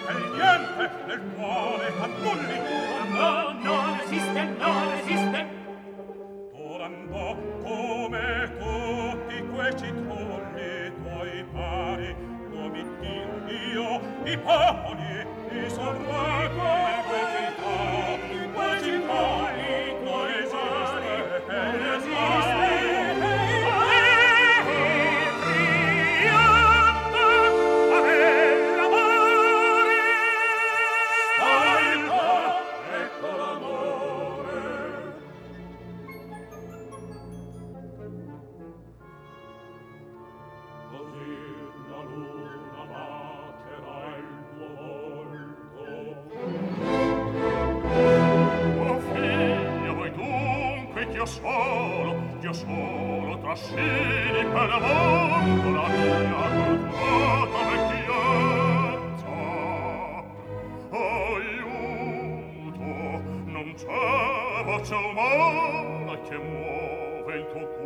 il niente nel cuore annulli. No, non esiste, non esiste. Dorando come tutti quei citrulli tuoi pari, l'omittivo io, i popoli, i sovrani, quei città, quei città, non esiste, non esiste. Io solo trascini per mondo la mia fortunata vecchiezza. Aiuto, non c'è voce umana che muove il tuo